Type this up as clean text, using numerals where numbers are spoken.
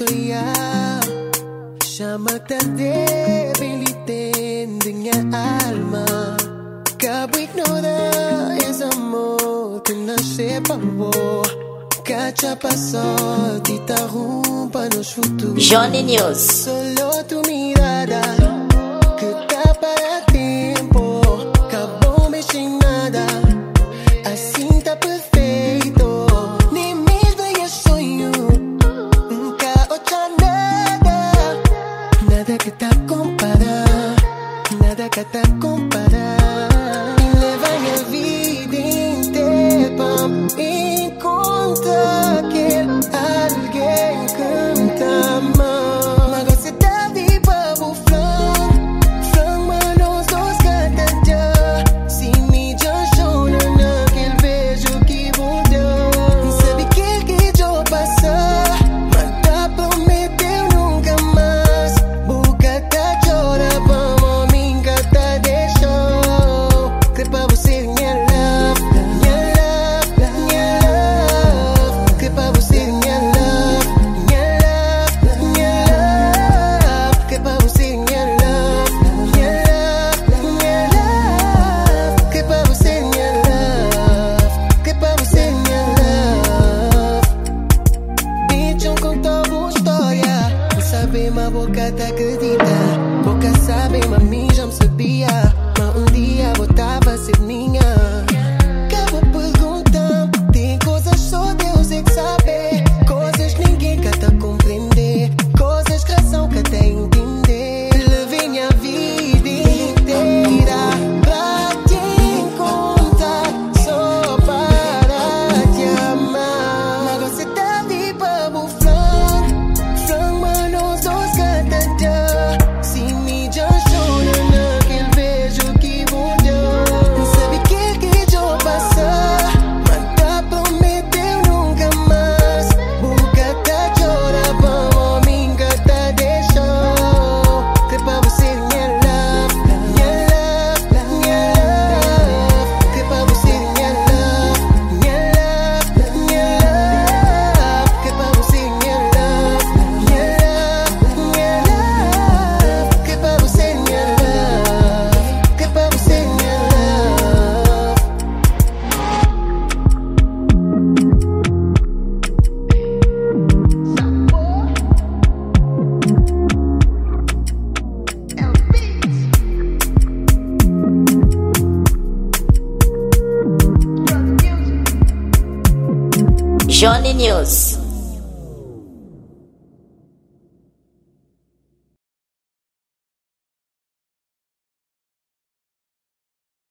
soia. Chama-te debilitando minha alma. Cabo ignora esse amor que nasce para vós. Cacha passou, te interrompa nos futuros. Johnny News. Solo tu mirada que tá para tempo. Acabou mexendo nada. Assim tá perfeito. Nem mesmo é sonho. Nunca outra nada. Nada que tá comparar. Nada que tá comparar. E leva minha vida inteira pra encontrar aquele alguém que me ama. Mas você tá viva pro flan. Flan, mano, os cantantes. Se me chora naquele beijo que mudou. Sabe que eu passar. Mas tá prometeu nunca mais. Boca tá chora, vamos, minha tá deixou. Que pra você minha love, minha love, minha love. Que pra você minha love, minha love, minha love. Que pra você minha love, minha love, minha love. Que pra você minha love, que pra você minha love. Bicho contou uma história. Não sabe, mas boca tá acredita. Boca sabe, mas mim já me sabia. Mas um dia voltava a ser minha. Acabo perguntando. Tem coisas só Deus é que sabe. Coisas ninguém quer tá compreender. Coisas que são que até entender. Levei minha vida inteira pra te encontrar. Só para te amar. Mas você tá viva pro flan. Flan, mano, os cantantes. Se me chora naquele beijo que mudou. Sabe que eu passar. Mas tá prometeu nunca mais. Boca tá chora, vamos, minha tá deixou. Que pra você minha love, minha love, minha love. Que pra você minha love, minha love, minha love. Que pra você minha love, minha love, minha love. Que pra você minha love, que pra você minha love. Johnny News.